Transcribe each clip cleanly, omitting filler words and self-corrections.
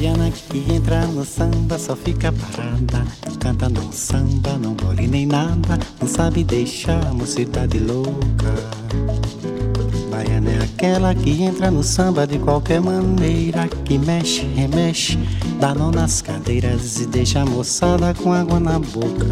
baiana que entra no samba só fica parada. Não canta, não samba, não bole nem nada. Não sabe deixar a mocidade louca. Baiana é aquela que entra no samba de qualquer maneira, que mexe, remexe, dá nó nas cadeiras e deixa a moçada com água na boca.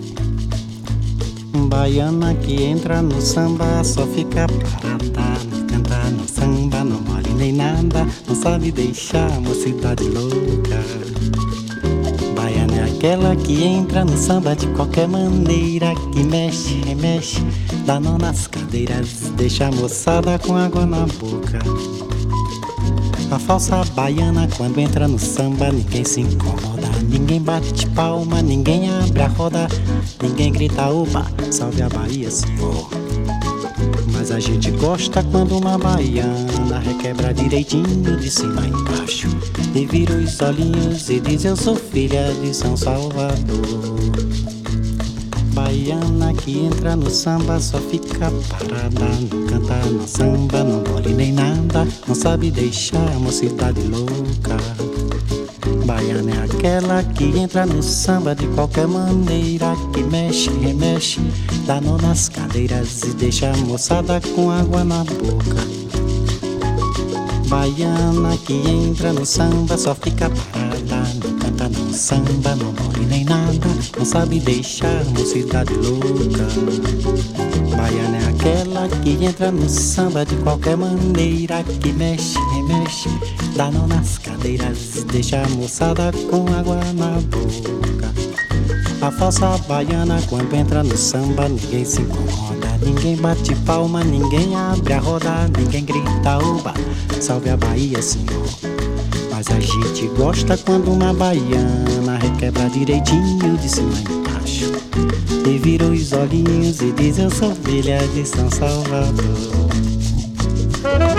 Baiana que entra no samba só fica parada. Não canta, não samba, não mole nem nada. Não sabe deixar a mocidade louca. Baiana é aquela que entra no samba de qualquer maneira, que mexe, remexe, dá nó nas cadeiras e deixa a moçada com água na boca. A falsa baiana quando entra no samba ninguém se incomoda. Ninguém bate palma, ninguém abre a roda, ninguém grita oba, salve a Bahia, senhor. Mas a gente gosta quando uma baiana requebra direitinho de cima a embaixo e vira os olhinhos e diz eu sou filha de São Salvador. Baiana que entra no samba só fica parada. Não canta, não samba, não bole nem nada. Não sabe deixar a mocidade louca. Baiana é aquela que entra no samba de qualquer maneira, que mexe, remexe, dá nó nas cadeiras e deixa a moçada com água na boca. Baiana que entra no samba só fica parada. Não canta, não samba, não morre nem nada. Não sabe deixar a mocidade louca. Baiana é aquela que entra no samba de qualquer maneira, que mexe, remexe, dá nó nas cadeiras e deixa a moçada com água na boca. A falsa baiana quando entra no samba ninguém se incomoda. Ninguém bate palma, ninguém abre a roda, ninguém grita oba, salve a Bahia, senhor. Mas a gente gosta quando uma baiana requebra direitinho de cima embaixo e vira os olhinhos e diz eu sou filha de São Salvador.